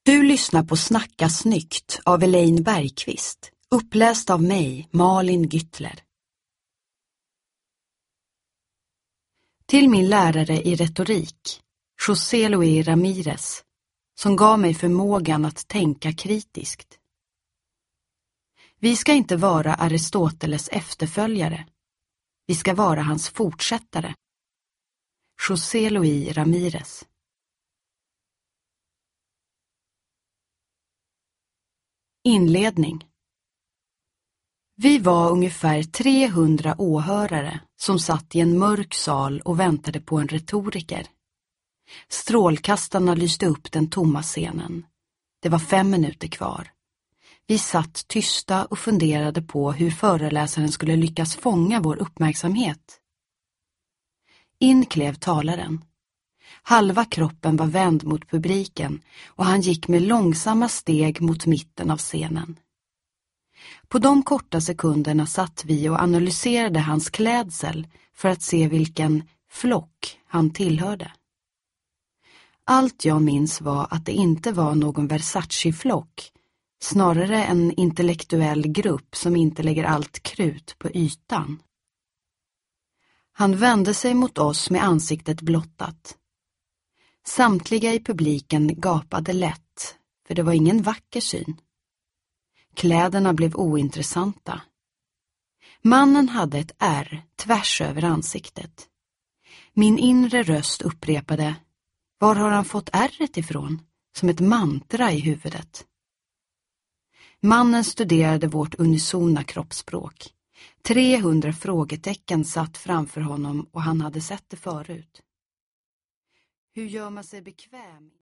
Du lyssnar på Snacka snyggt av Elaine Bergqvist, uppläst av mig, Malin Gyttler. Till min lärare i retorik, José Luis Ramírez, som gav mig förmågan att tänka kritiskt. Vi ska inte vara Aristoteles efterföljare. Vi ska vara hans fortsättare. José Luis Ramírez. Inledning. Vi var ungefär 300 åhörare som satt i en mörk sal och väntade på en retoriker. Strålkastarna lyste upp den tomma scenen. Det var 5 minuter kvar. Vi satt tysta och funderade på hur föreläsaren skulle lyckas fånga vår uppmärksamhet. In klev talaren. Halva kroppen var vänd mot publiken och han gick med långsamma steg mot mitten av scenen. På de korta sekunderna satt vi och analyserade hans klädsel för att se vilken flock han tillhörde. Allt jag minns var att det inte var någon Versace-flock, snarare en intellektuell grupp som inte lägger allt krut på ytan. Han vände sig mot oss med ansiktet blottat. Samtliga i publiken gapade lätt, för det var ingen vacker syn. Kläderna blev ointressanta. Mannen hade ett ärr tvärs över ansiktet. Min inre röst upprepade: var har han fått ärret ifrån? Som ett mantra i huvudet. Mannen studerade vårt unisona kroppsspråk. 300 frågetecken satt framför honom och han hade sett det förut. Hur gör man sig bekväm?